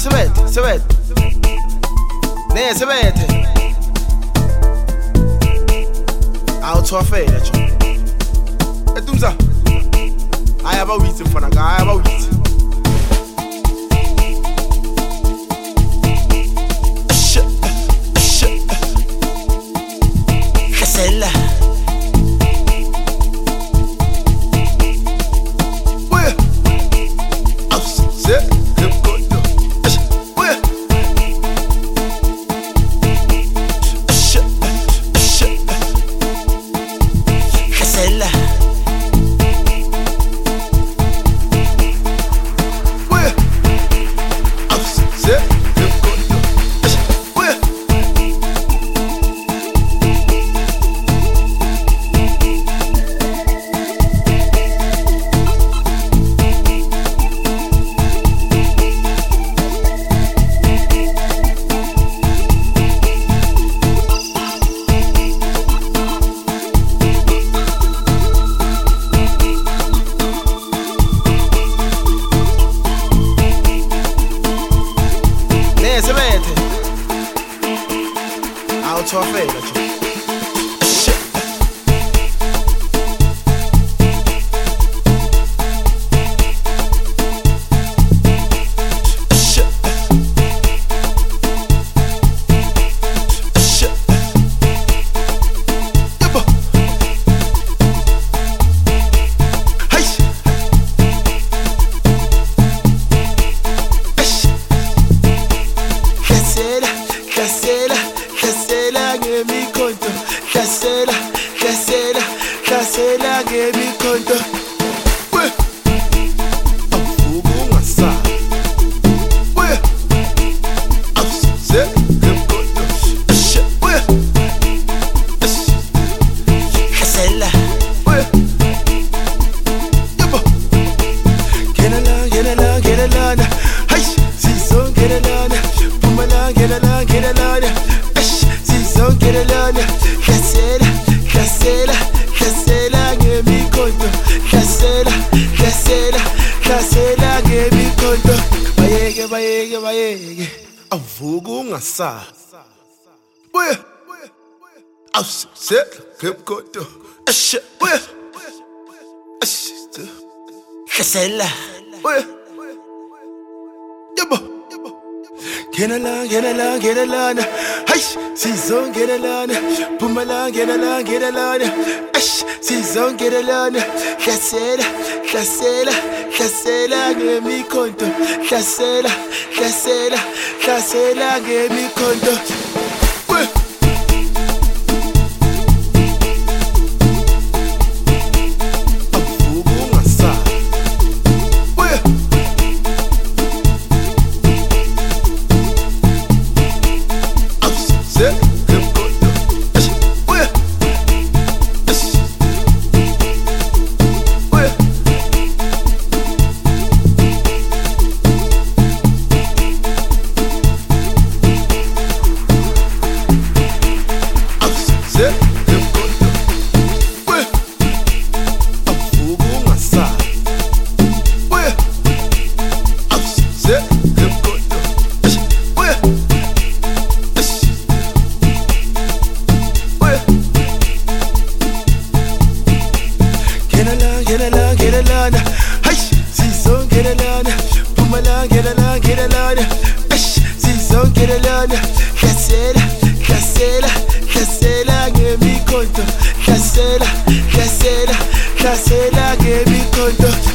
sebete. Ne sebete. Awuthwafela nje. Etumza. Ayaba withi mfana ka, ayaba withi. Khasela. Awuthwafela nje. Khasela ngemikhonto. We avuka ungasa. We awuse ngemikhonto. We khasela. We yabo. Gelala. Hey, sizon gelala. Pumala gelala. Sizon gelala. Khasela ngemikhonto. Khasela ngemikhonto. Bayeke. Avuka ungasa. We awuse ngemikhonto. We khasela. We yabo. Gelala. Hey, sizon gelala. Pumala gelala. Sizon gelala. Khasela ngemikhonto. Khasela ngemikhonto. We gelala. Hey, sizon gelala. Pumala gelala. Sizon gelala. Khasela ngemikhonto. Khasela ngemikhonto.